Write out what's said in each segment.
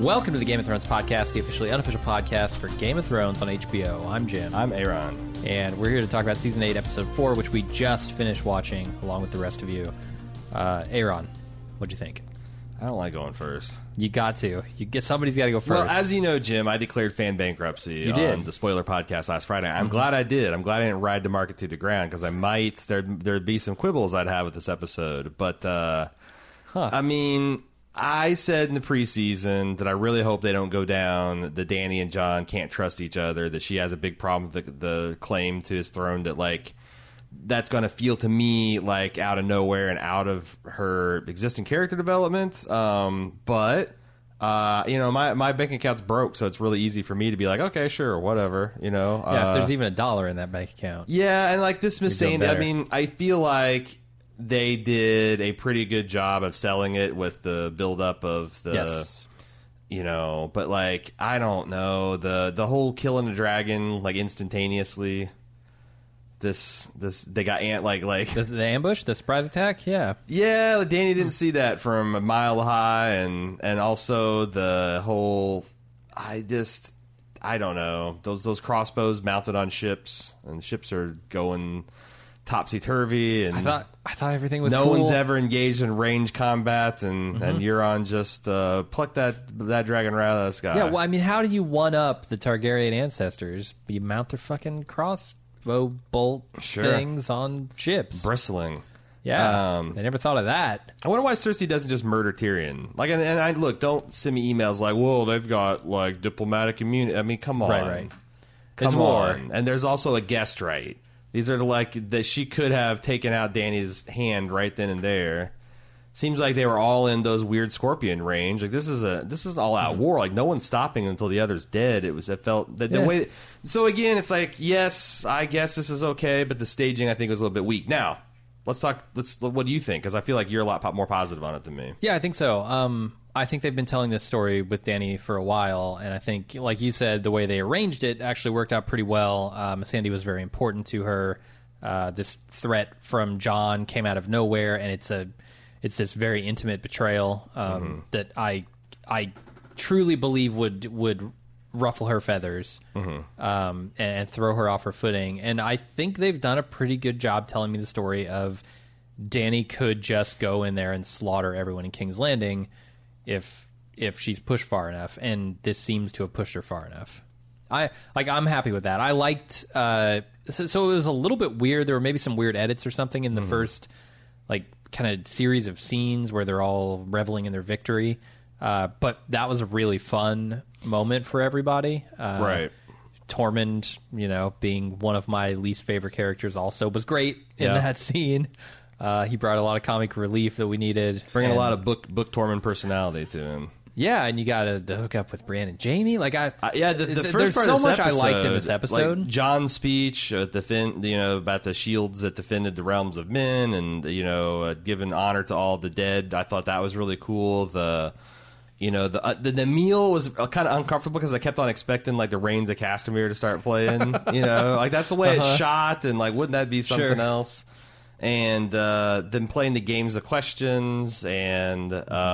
Welcome to the Game of Thrones podcast, the officially unofficial podcast for Game of Thrones on HBO. I'm Jim. I'm Aaron. And we're here to talk about Season 8, Episode 4, which we just finished watching, along with the rest of you. Aaron, what'd you think? I don't like going first. You got to. Somebody's got to go first. Well, as you know, Jim, I declared fan bankruptcy on the spoiler podcast last Friday. I'm glad I did. I'm glad I didn't ride the market to the ground, because I might, there'd be some quibbles I'd have with this episode. But, I mean, I said in the preseason that I really hope they don't go down that Dany and Jon can't trust each other, that she has a big problem with the claim to his throne, that, like, that's going to feel to me like out of nowhere and out of her existing character development. But my bank account's broke, so it's really easy for me to be like, okay, sure, whatever, Yeah, if there's even $1 in that bank account. Yeah, and like this Miss Sandy, I mean, I feel like they did a pretty good job of selling it with the build-up of the... Yes. But like, I don't know, the whole killing a dragon like instantaneously... This they got the ambush, the surprise attack, yeah, Dany didn't see that from a mile high, and also the whole I don't know, those crossbows mounted on ships, and ships are going topsy-turvy, and I thought everything was no cool. one's ever engaged in range combat, and Euron just plucked that dragon right out of the sky. Yeah, well, I mean, how do you one up the Targaryen ancestors? You mount their fucking crossbow bolt things on ships. Bristling. Yeah, they never thought of that. I wonder why Cersei doesn't just murder Tyrion. Like, and I look, don't send me emails like, "Whoa, they've got like diplomatic immunity." I mean, come on, right. Come it's on. war. And there's also a guest right. These are that she could have taken out Dany's hand right then and there. Seems like they were all in those weird scorpion range. Like, this is an all out war. Like, no one's stopping until the other's dead. It felt the way. So again, it's like, yes, I guess this is okay, but the staging I think was a little bit weak. Now, let's talk. What do you think? Because I feel like you're a lot more positive on it than me. Yeah, I think so. I think they've been telling this story with Dany for a while, and I think, like you said, the way they arranged it actually worked out pretty well. Missandei was very important to her. This threat from Jon came out of nowhere, and it's this very intimate betrayal that I truly believe would ruffle her feathers and throw her off her footing. And I think they've done a pretty good job telling me the story of Dany could just go in there and slaughter everyone in King's Landing if she's pushed far enough, and this seems to have pushed her far enough. I'm happy with that. I liked so it was a little bit weird. There were maybe some weird edits or something in the first kind of series of scenes where they're all reveling in their victory, but that was a really fun moment for everybody. Right. Tormund, being one of my least favorite characters, also was great in that scene. He brought a lot of comic relief that we needed, bringing a lot of book Tormund personality to him. Yeah, and you got the hook up with Bran and Jaime. Like the first there's part so of this much episode, I liked in this episode. Like Jon's speech about the shields that defended the realms of men, and giving honor to all the dead. I thought that was really cool. The meal was kind of uncomfortable because I kept on expecting like the Rains of Castamere to start playing. Like that's the way it's shot, and like wouldn't that be something else? And then playing the games of questions, and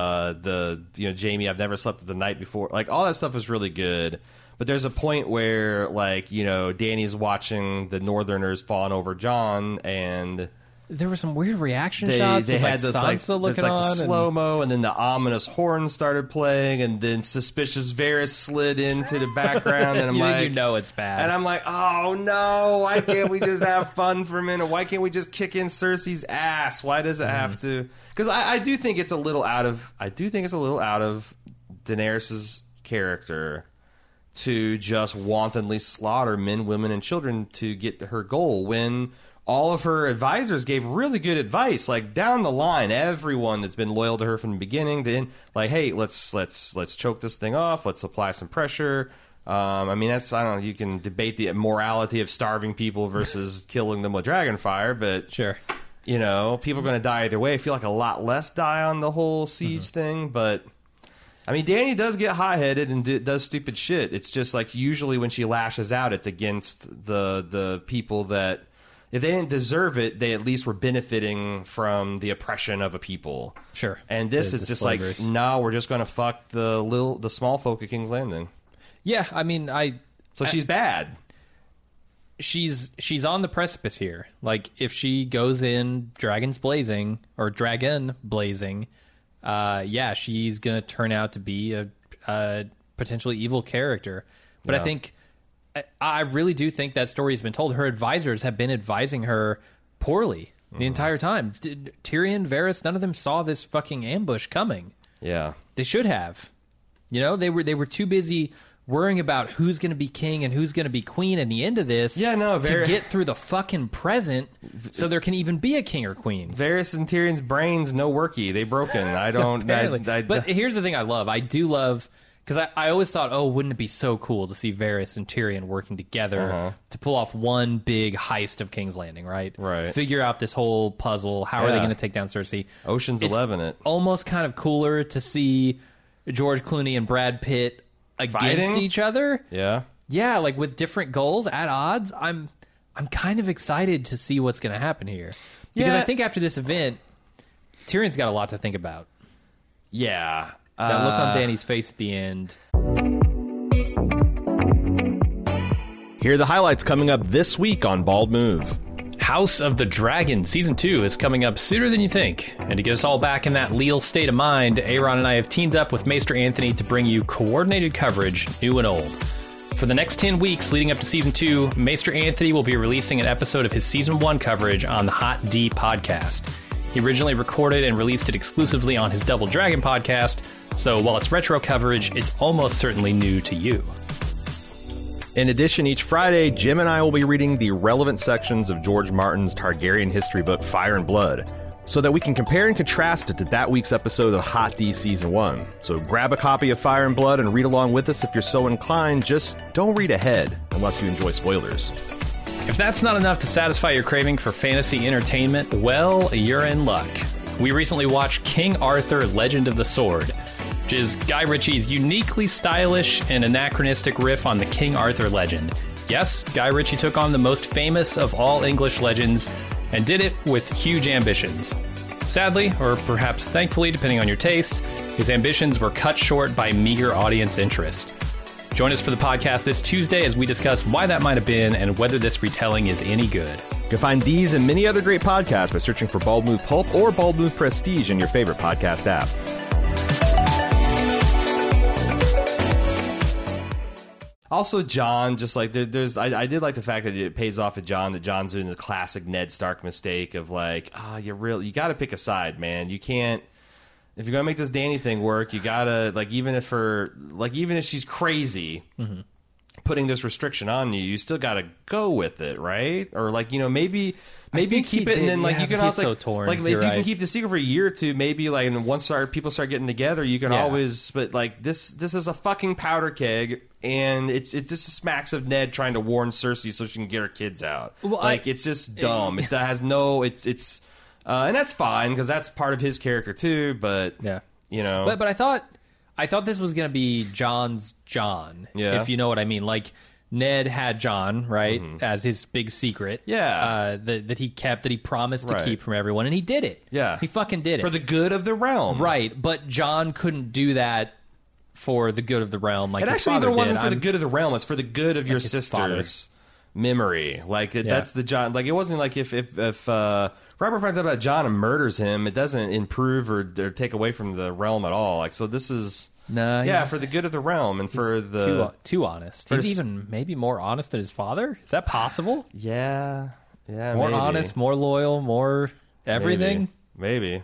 Jaime, I've never slept the night before. Like all that stuff was really good. But there's a point where Dany's watching the Northerners fawn over Jon, and there were some weird reaction shots. They had Sansa looking on, the slow mo, and then the ominous horn started playing, and then suspicious Varys slid into the background, and I'm it's bad. And I'm like, oh no! Why can't we just have fun for a minute? Why can't we just kick in Cersei's ass? Why does it have to? Because I do think it's a little out of. I do think it's a little out of Daenerys's character to just wantonly slaughter men, women, and children to get her goal when all of her advisors gave really good advice, like down the line. Everyone that's been loyal to her from the beginning, then like, hey, let's choke this thing off. Let's apply some pressure. I mean, I don't know. You can debate the morality of starving people versus killing them with dragonfire, but sure, people are going to die either way. I feel like a lot less die on the whole siege thing, but. I mean, Dany does get hot-headed and does stupid shit. It's just like usually when she lashes out, it's against the people that if they didn't deserve it, they at least were benefiting from the oppression of a people. Sure. And this The is just slavers. like, no, we're just going to fuck the small folk at King's Landing. Yeah, I mean, So she's bad. she's on the precipice here. Like, if she goes in dragon blazing, yeah, she's gonna turn out to be a potentially evil character. But Yeah. I think I really do think that story has been told. Her advisors have been advising her poorly the entire time. Tyrion, Varys, none of them saw this fucking ambush coming. Yeah. They should have. You know, they were too busy worrying about who's going to be king and who's going to be queen in the end of this Yeah, no, to get through the fucking present so there can even be a king or queen. Varys and Tyrion's brains no worky. They broken. I don't. But here's the thing I love. I do love... Because I always thought, wouldn't it be so cool to see Varys and Tyrion working together to pull off one big heist of King's Landing, right? Right. Figure out this whole puzzle. How are they Yeah. going to take down Cersei? Ocean's It's 11 it. Almost kind of cooler to see George Clooney and Brad Pitt against Fighting? each other. Yeah. Yeah, like with different goals at odds. I'm kind of excited to see what's going to happen here. Because Yeah. I think after this event, Tyrion's got a lot to think about. Yeah. That look on Dany's face at the end. Here are the highlights coming up this week on Bald Move. House of the Dragon Season 2 is coming up sooner than you think. And to get us all back in that leal state of mind, Aaron and I have teamed up with Maester Anthony to bring you coordinated coverage, new and old. For the next 10 weeks leading up to Season 2, Maester Anthony will be releasing an episode of his Season 1 coverage on the Hot D podcast. He originally recorded and released it exclusively on his Double Dragon podcast, so while it's retro coverage, it's almost certainly new to you. In addition, each Friday, Jim and I will be reading the relevant sections of George Martin's Targaryen history book, Fire and Blood, so that we can compare and contrast it to that week's episode of Hot D Season 1. So grab a copy of Fire and Blood and read along with us if you're so inclined. Just don't read ahead, unless you enjoy spoilers. If that's not enough to satisfy your craving for fantasy entertainment, well, you're in luck. We recently watched King Arthur, Legend of the Sword, which is Guy Ritchie's uniquely stylish and anachronistic riff on the King Arthur legend. Yes, Guy Ritchie took on the most famous of all English legends and did it with huge ambitions. Sadly, or perhaps thankfully, depending on your tastes, his ambitions were cut short by meager audience interest. Join us for the podcast this Tuesday as we discuss why that might have been and whether this retelling is any good. You can find these and many other great podcasts by searching for Bald Move Pulp or Bald Move Prestige in your favorite podcast app. Also, Jon, just like I did like the fact that it pays off at Jon, that Jon's doing the classic Ned Stark mistake of like, you got to pick a side, man. You can't, if you're gonna make this Dany thing work, you gotta like even if she's crazy, putting this restriction on you, you still gotta go with it, right? Or like maybe think keep he it, and did, then like yeah, you can but he's also so torn. like if You're you can right. keep the secret for a year or two, maybe like and once people start getting together, you can Yeah. always. But like this is a fucking powder keg. And it just smacks of Ned trying to warn Cersei so she can get her kids out. Well, it's just dumb. It has no. It's and that's fine because that's part of his character too. But Yeah. but I thought this was going to be Jon's Jon, Yeah. if you know what I mean. Like, Ned had Jon, right, as his big secret. Yeah. That he kept, that he promised to Right. keep from everyone, and he did it. Yeah. He fucking did it. for the good of the realm, right, but Jon couldn't do that for the good of the realm like It his actually father even wasn't did. for the good of the realm. It's for the good of your his sister's memory. Like that's the Jon. Like it wasn't like if Robert finds out about Jon and murders him, it doesn't improve or take away from the realm at all. Like so, this is No, for the good of the realm and for the too honest. for He's the- even maybe more honest than his father. Is that possible? yeah, More maybe. honest, more loyal, more everything. Maybe.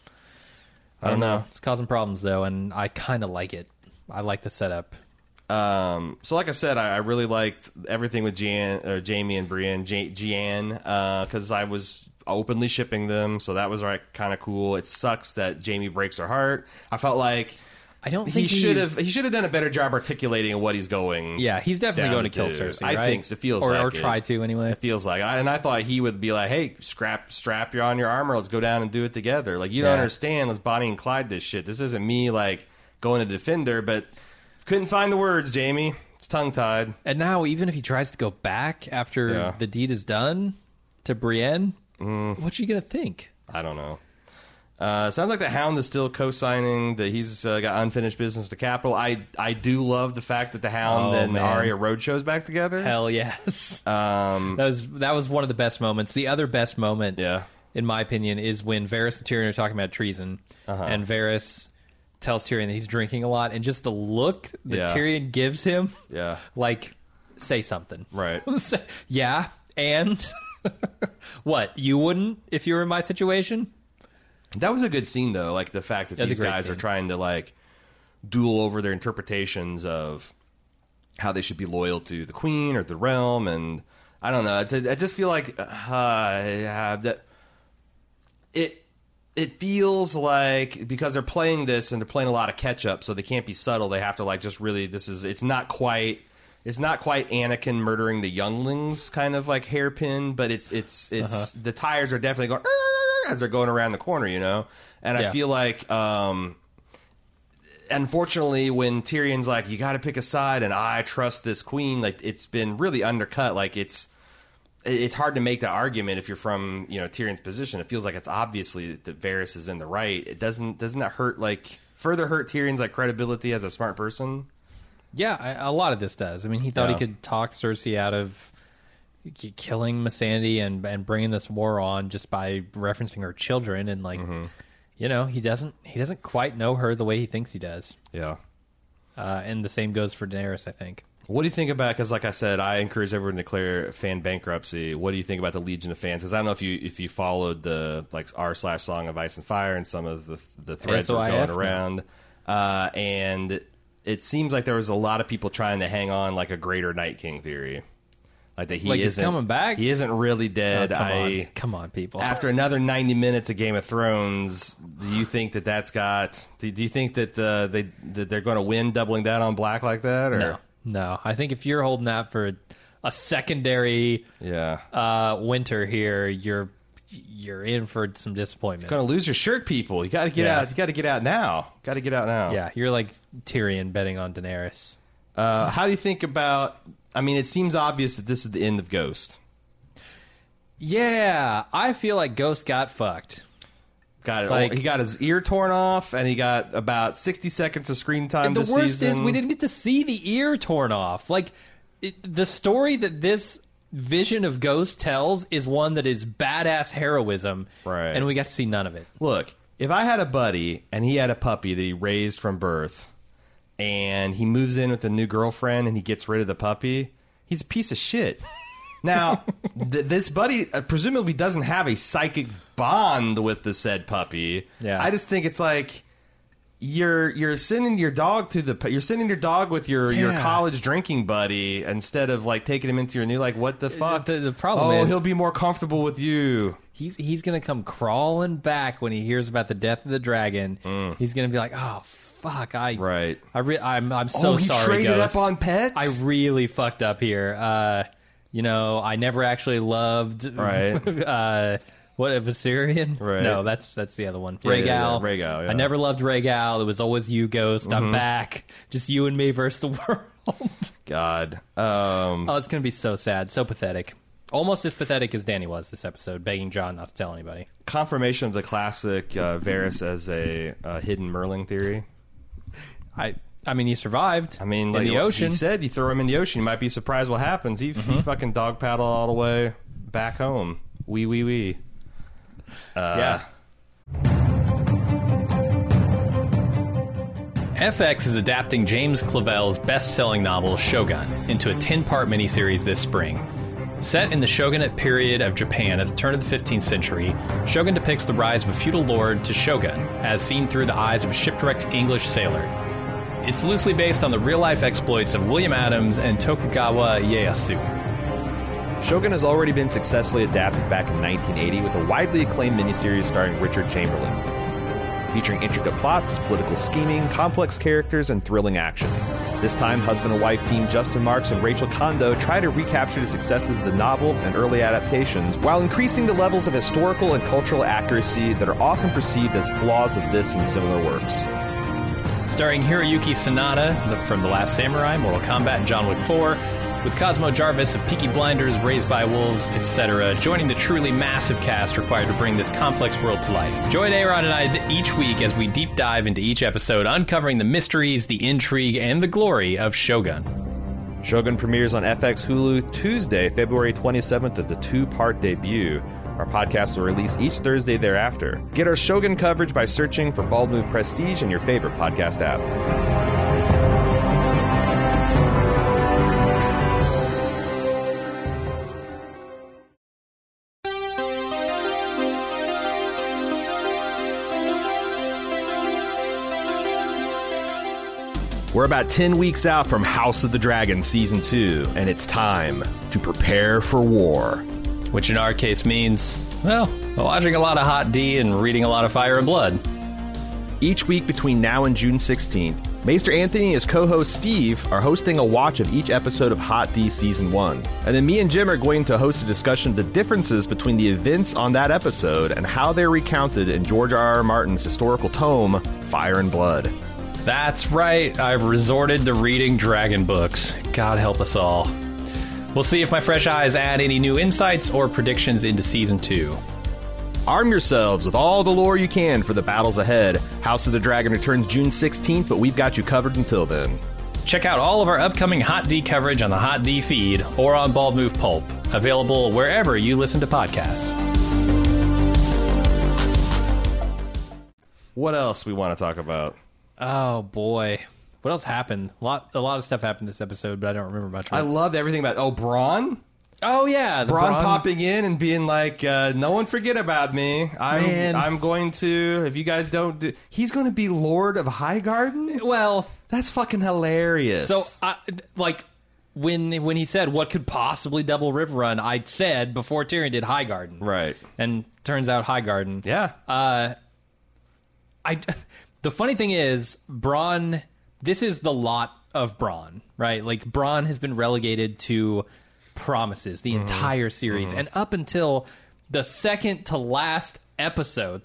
I don't know. It's causing problems though, and I kind of like it. I like the setup. So like I said, I really liked everything with Jamie and Brienne, Gian, because I was openly shipping them, so that was kind of cool. It sucks that Jamie breaks her heart. I felt like I don't he think should have done a better job articulating what he's going. Yeah, he's definitely down going to kill to. Cersei. I right? think so. It feels or, like or it. try to anyway. It feels like, and I thought he would be like, "Hey, strap you on your armor. Let's go down and do it together." Like you don't Yeah. understand. Let's Bonnie and Clyde this shit. This isn't me like going to defend her, but couldn't find the words, Jamie. It's tongue tied. And now, even if he tries to go back after Yeah. the deed is done, to Brienne, what you gonna think? I don't know. Sounds like the Hound is still co-signing that he's got unfinished business to Capital. I do love the fact that the Hound and Arya Roadshow's back together. Hell yes. That was one of the best moments. The other best moment, in my opinion, is when Varys and Tyrion are talking about treason, and Varys tells Tyrion that he's drinking a lot, and just the look that Tyrion gives him, like, say something. Right. Yeah, and what? You wouldn't if you were in my situation? That was a good scene, though. Like, the fact that these guys are trying to, like, duel over their interpretations of how they should be loyal to the Queen or the realm. And I don't know. I just feel like that it feels like because they're playing this and they're playing a lot of catch-up, so they can't be subtle. They have to, like, just really, it's not quite Anakin murdering the younglings kind of, like, hairpin, but it's the tires are definitely going as they're going around the corner, you know? And I feel like, unfortunately, when Tyrion's like, you got to pick a side, and I trust this queen, like, it's been really undercut. Like, it's hard to make the argument if you're from, you know, Tyrion's position. It feels like it's obviously that Varys is in the right. Doesn't that hurt, like, further hurt Tyrion's, like, credibility as a smart person? Yeah, a lot of this does. I mean, he thought he could talk Cersei out of killing Missandei and bringing this war on just by referencing her children, and, like, you know, he doesn't quite know her the way he thinks he does. Yeah. And the same goes for Daenerys, I think. What do you think about, because like I said, I encourage everyone to declare fan bankruptcy. What do you think about the Legion of Fans? Because I don't know if you followed the, like, r/Song of Ice and Fire and some of the threads that are going around. And it seems like there was a lot of people trying to hang on, like, a greater Night King theory. Like, that he isn't coming back. He isn't really dead. Come on, people. After another 90 minutes of Game of Thrones, do you think that's got? Do you think that they're going to win doubling down on Black like that? Or? No. I think if you're holding out for a secondary winter here, you're in for some disappointment. You're going to lose your shirt, people. You got to get out. You got to get out now. Yeah, you're like Tyrion betting on Daenerys. How do you think about? I mean, it seems obvious that this is the end of Ghost. Yeah, I feel like Ghost got fucked. He got his ear torn off, and he got about 60 seconds of screen time this season. The worst is we didn't get to see the ear torn off. Like, the story that this vision of Ghost tells is one that is badass heroism, right? And we got to see none of it. Look, if I had a buddy, and he had a puppy that he raised from birth, and he moves in with a new girlfriend and he gets rid of the puppy, he's a piece of shit. Now, this buddy presumably doesn't have a psychic bond with the said puppy. Yeah. I just think it's like you're sending your dog you're sending your dog with your college drinking buddy instead of, like, taking him into your new, like, what the fuck? The problem is he'll be more comfortable with you. He's going to come crawling back when he hears about the death of the dragon. He's going to be like, oh, fuck, I'm so sorry, he traded Ghost. up on pets? I really fucked up here. You know, I never actually loved what, a Viserion? Right. No, that's the other one. Rhaegal. Rhaegal, yeah. I never loved Rhaegal. It was always you, Ghost. I'm back. Just you and me versus the world. God. It's going to be so sad, so pathetic. Almost as pathetic as Dany was this episode, begging Jon not to tell anybody. Confirmation of the classic Varys as a hidden Merling theory. I mean, he survived. I mean, in the ocean. He said you throw him in the ocean, you might be surprised what happens. He fucking dog paddle all the way back home. Wee. Yeah. FX is adapting James Clavell's best-selling novel Shogun into a 10-part miniseries this spring. Set in the shogunate period of Japan at the turn of the 15th century, Shogun depicts the rise of a feudal lord to shogun, as seen through the eyes of a shipwrecked English sailor. It's loosely based on the real-life exploits of William Adams and Tokugawa Ieyasu. Shogun has already been successfully adapted back in 1980 with a widely acclaimed miniseries starring Richard Chamberlain, featuring intricate plots, political scheming, complex characters, and thrilling action. This time, husband and wife team Justin Marks and Rachel Kondo try to recapture the successes of the novel and early adaptations while increasing the levels of historical and cultural accuracy that are often perceived as flaws of this and similar works. Starring Hiroyuki Sanada from The Last Samurai, Mortal Kombat, and John Wick 4, with Cosmo Jarvis of Peaky Blinders, Raised by Wolves, etc., joining the truly massive cast required to bring this complex world to life. Join Aaron and I each week as we deep dive into each episode, uncovering the mysteries, the intrigue, and the glory of Shogun. Shogun premieres on FX Hulu Tuesday, February 27th at the 2-part debut. Our podcast will release each Thursday thereafter. Get our Shogun coverage by searching for Bald Move Prestige in your favorite podcast app. We're about 10 weeks out from House of the Dragon Season 2, and it's time to prepare for war. Which in our case means, well, watching a lot of Hot D and reading a lot of Fire and Blood. Each week between now and June 16th, Maester Anthony and his co-host Steve are hosting a watch of each episode of Hot D Season 1. And then me and Jim are going to host a discussion of the differences between the events on that episode and how they're recounted in George R.R. Martin's historical tome, Fire and Blood. That's right, I've resorted to reading dragon books. God help us all. We'll see if my fresh eyes add any new insights or predictions into Season 2. Arm yourselves with all the lore you can for the battles ahead. House of the Dragon returns June 16th, but we've got you covered until then. Check out all of our upcoming Hot D coverage on the Hot D feed or on Bald Move Pulp, available wherever you listen to podcasts. What else we want to talk about? Oh, boy. What else happened? A lot of stuff happened this episode, but I don't remember much. I loved everything about... Braun? Oh, yeah. Braun popping in and being like, no one forget about me. I'm going to... If you guys don't do... He's going to be Lord of Highgarden? Well... That's fucking hilarious. So, when he said, what could possibly double Riverrun, I said, before Tyrion did, Highgarden. Right. And turns out Highgarden. Yeah. The funny thing is, Bronn, this is the lot of Bronn, right? Like, Bronn has been relegated to promises the entire series. And up until the third to last episode,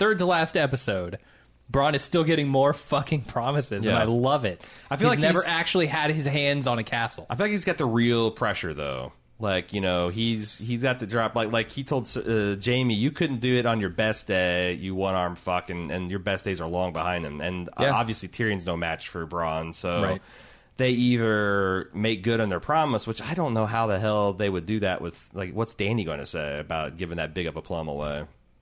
Bronn is still getting more fucking promises, and I love it. I feel like he's never actually had his hands on a castle. I feel like he's got the real pressure, though. Like, you know, he's got to drop, like he told Jamie, you couldn't do it on your best day, you one-arm fuck, and your best days are long behind him. And obviously Tyrion's no match for Bronn, so they either make good on their promise, which I don't know how the hell they would do that with, like, what's Dany going to say about giving that big of a plum away?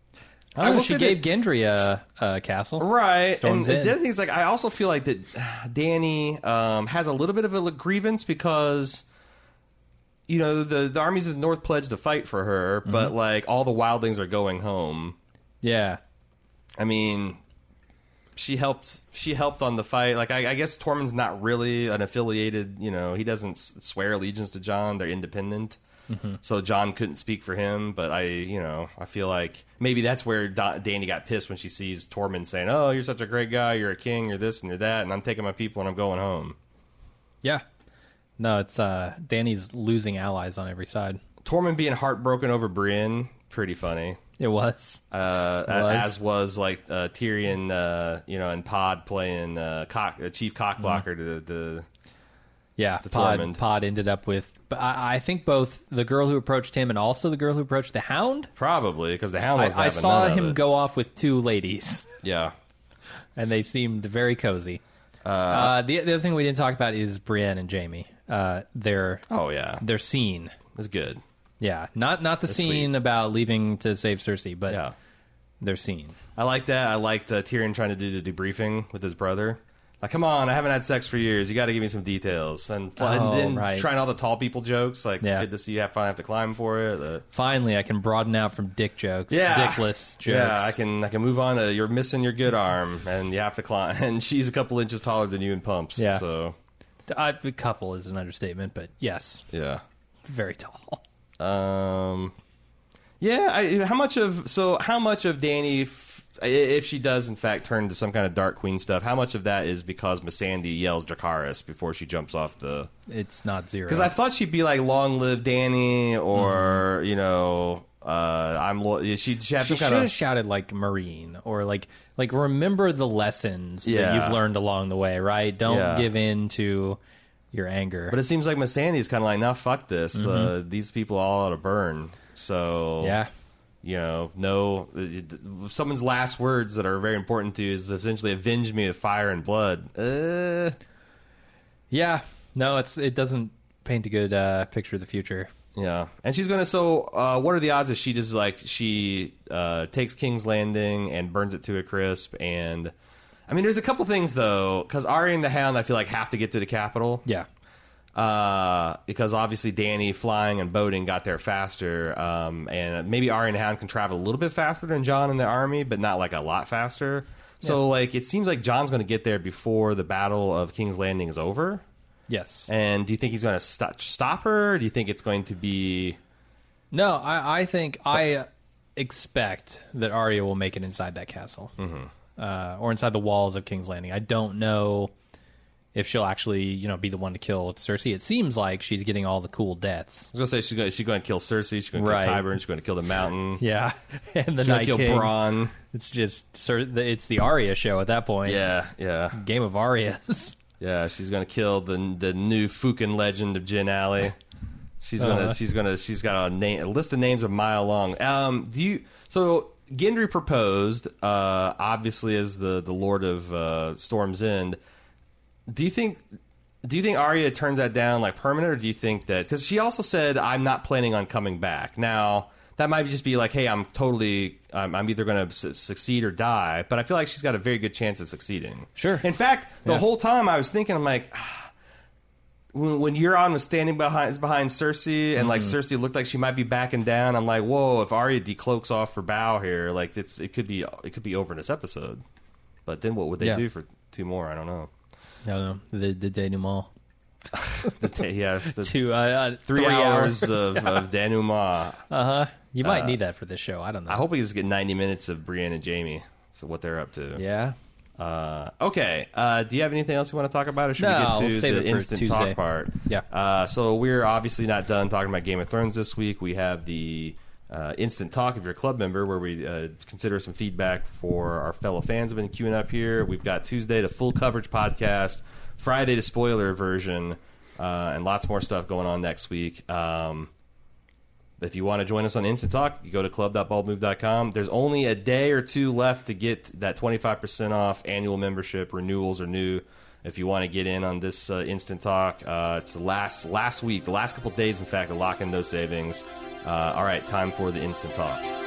I don't know, she gave Gendry a castle. Right. Storms and in. the other thing is, like, I also feel like that Dany has a little bit of a grievance because... You know, the armies of the North pledged to fight for her, but, like, all the wildlings are going home. Yeah. I mean, she helped on the fight. Like, I guess Tormund's not really an affiliated, you know, he doesn't swear allegiance to Jon. They're independent. So Jon couldn't speak for him, but I feel like maybe that's where Dany got pissed when she sees Tormund saying, oh, you're such a great guy, you're a king, you're this and you're that, and I'm taking my people and I'm going home. Yeah. No, it's Dany's losing allies on every side. Tormund being heartbroken over Brienne, pretty funny. It was. As was like Tyrion, you know, and Pod playing chief cockblocker to Tormund. Pod ended up with. But I think both the girl who approached him and also the girl who approached the Hound. Probably because the Hound wasn't I having saw none of him it. Go off with two ladies. Yeah, and they seemed very cozy. The other thing we didn't talk about is Brienne and Jaime. Their scene is good. Yeah, not the scene sweet. About leaving to save Cersei, but their scene. I like that. I liked Tyrion trying to do the debriefing with his brother. Like, come on, I haven't had sex for years. You got to give me some details. And then trying all the tall people jokes. Like, it's good to see you finally have to climb for it. Finally, I can broaden out from dick jokes. Dickless jokes. Yeah, I can move on to you're missing your good arm, and you have to climb. And she's a couple inches taller than you in pumps. Yeah. So a couple is an understatement, but yes. Yeah. Very tall. Yeah, how much of Dany... If she does, in fact, turn to some kind of Dark Queen stuff, how much of that is because Missandei yells Dracarys before she jumps off the... It's not zero. Because I thought she'd be like, long live Dany, or, you know, she should have shouted like Marine, or like remember the lessons that you've learned along the way, right? Don't give in to your anger. But it seems like Missandei's kind of like, nah, fuck this. These people all ought to burn. So yeah. You know, no, someone's last words that are very important to you is essentially avenge me with fire and blood. Yeah, no, it doesn't paint a good picture of the future. Yeah, and she's gonna. So, what are the odds that she just takes King's Landing and burns it to a crisp? And I mean, there's a couple things though, because Arya and the Hound, I feel like have to get to the capital. Yeah. Because obviously Dany flying and boating got there faster, and maybe Arya and the Hound can travel a little bit faster than Jon and the army, but not like a lot faster. So like it seems like Jon's going to get there before the Battle of King's Landing is over. Yes. And do you think he's going to stop her? Or do you think it's going to be? No, I think I expect that Arya will make it inside that castle, or inside the walls of King's Landing. I don't know if she'll actually, be the one to kill Cersei. It seems like she's getting all the cool deaths. I was going to say she's going to kill Cersei. She's going to kill Qyburn. She's going to kill the Mountain. Yeah, and the she's Night going to kill Bronn. It's just it's the Arya show at that point. Yeah. Game of Aryas. Yeah, she's going to kill the new Fukin legend of Jyn Alley. She's got a list of names a mile long. So Gendry proposed, obviously as the Lord of Storm's End. Do you think Arya turns that down like permanent, or do you think that because she also said I'm not planning on coming back? Now that might just be like, hey, I'm either going to succeed or die, but I feel like she's got a very good chance of succeeding. Sure. In fact, the whole time I was thinking, I'm like, when Euron was standing behind Cersei, and like Cersei looked like she might be backing down, I'm like, whoa, if Arya decloaks off her bow here, like it could be over in this episode. But then what would they do for 2 more? I don't know. I don't know. The denouement. The 3 hours of denouement. You might need that for this show. I don't know. I hope we just get 90 minutes of Brienne and Jaime. So what they're up to. Yeah. Okay. Do you have anything else you want to talk about, or should we get to the instant talk part? Yeah. So we're obviously not done talking about Game of Thrones this week. We have the instant talk if you're a club member, where we consider some feedback for our fellow fans have been queuing up here. We've got Tuesday, the full coverage podcast, Friday, the spoiler version, and lots more stuff going on next week. If you want to join us on Instant Talk, you go to club.baldmove.com. There's only a day or 2 left to get that 25% off annual membership. Renewals are new. If you want to get in on this Instant Talk, it's the last week, the last couple of days, in fact, to lock in those savings. All right, time for the Instant Talk.